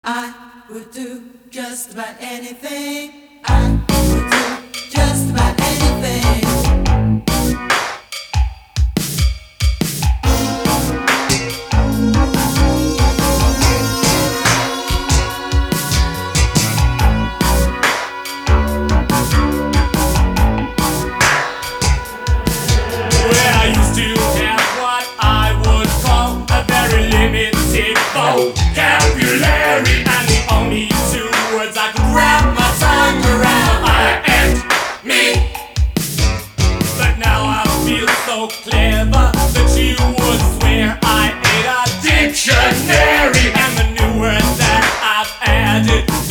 I would do just about anything. I would do just about anything. Well, I used to have what I would call a very limited vocabulary, and the only two words I could wrap my tongue around I and me. But now I feel so clever that you would swear I ate a dictionary, and the new words that I've added